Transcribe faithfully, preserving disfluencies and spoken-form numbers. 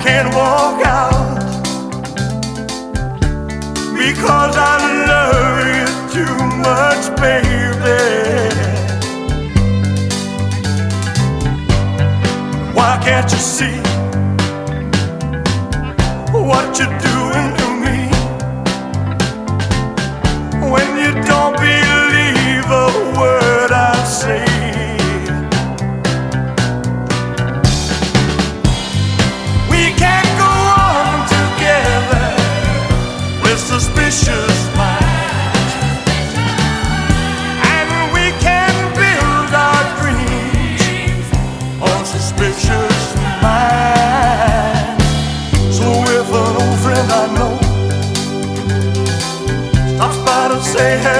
can't walk out because I love you too much, baby. Why can't you see what you're doing to me when you don't believe a word I say? We can't go on together with suspicious minds, and we can build our dreams on suspicious minds. So if an old friend I know stops by to say hey,